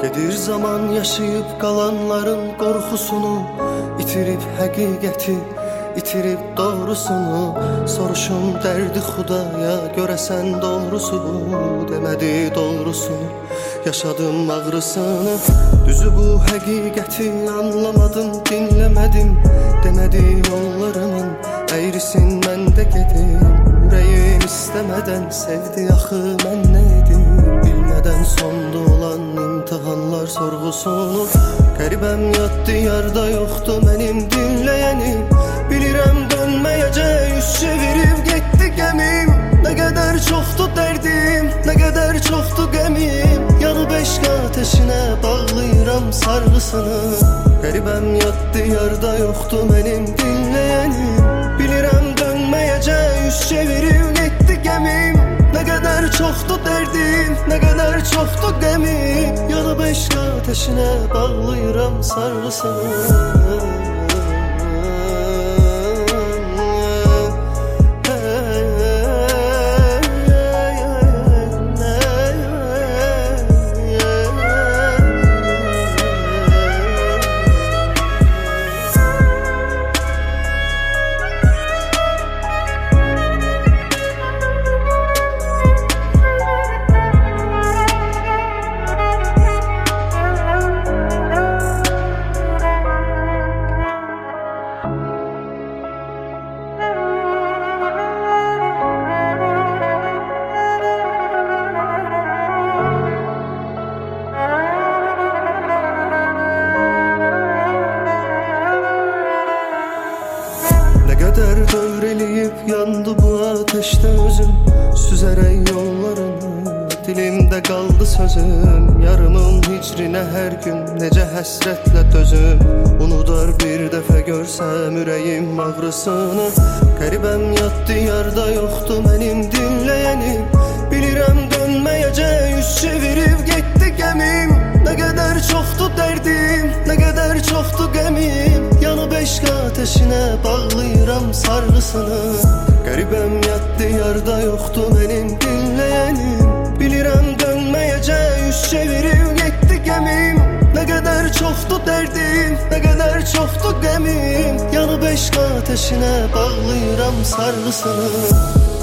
Gedir zaman yaşayıp qalanların qorxusunu, itirib həqiqəti, itirib doğrusunu. Soruşum dərdi xudaya, görəsən doğrusu bu. Demədi doğrusunu, yaşadım ağrısını. Düzü bu həqiqəti anlamadım, dinləmədim. Demədi yollarımın əyrisin, mən də gedim. Ürəyim istəmədən sevdi, axı mən nə edim? Bilmədən sondu olan imtihanlar sorğusunu. Qəribəm yad diyarda yoxdu mənim dinləyənim. Bilirəm dönməyəcək, yüz çevirib getdi gəmim. Nə qədər çoxdu dərdim, nə qədər çoxdu qəmim. Yanıb eşq ateşinə bağlayıram sarğısını. Qəribəm yad diyarda yoxdu mənim dinləyənim. Bilirəm dönməyəcək, yüz çevirib getdi gəmim. Nə qədər çoxdu dərdim, nə qədər çoxdu qəmim. Yanıb eşq ateşinə bağlayıram sarğısını. Nə qədər dövr eləyib yandı bu ateşdə özüm. Süzərək yollarını, dilimdə qaldı sözüm. Yarımın hicrinə hər gün necə həsrətlə dözüm. Unudar bir dəfə görsəm ürəyim ağrısını. Qəribəm yad diyarda yoxdu mənim dinləyənim. Bilirəm dönməyəcək, yüz çevirib getdi gəmim. Nə qədər çoxdu dərdim, nə qədər çoxdu qəmim. Yanıb eşq ateşinə bağlayıram sarğısını. Qəribəm yad diyarda yoxdu mənim dinləyənim. Bilirəm dönməyəcək, yüz çevirib getdi gəmim. Nə qədər çoxdu dərdim, nə qədər çoxdu qəmim. Yanıb eşq ateşinə bağlayıram sarğısını.